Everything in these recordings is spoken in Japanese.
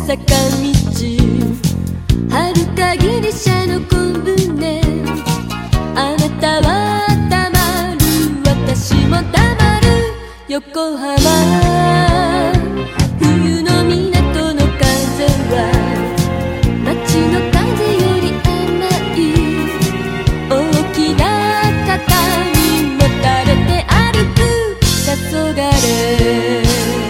坂道、春かギリシャの小舟、あなたはたまる、私もたまる、横浜。冬の港の風は街の風より甘い、大きな肩にもたれて歩く黄昏。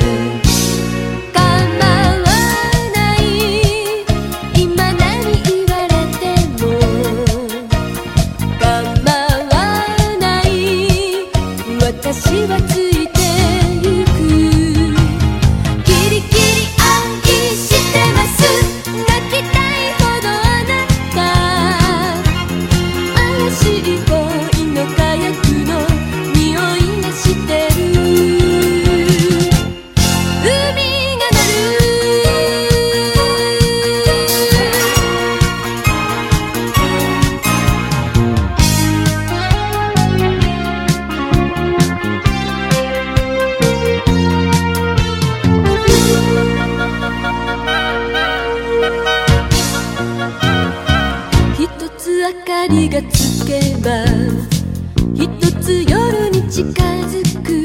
私はついてゆく、キリキリ愛してます、泣きたいほどあなた、怪しい恋の火薬の匂いがしてる、海が鳴る。明かりがつけば、一つ夜に近づく。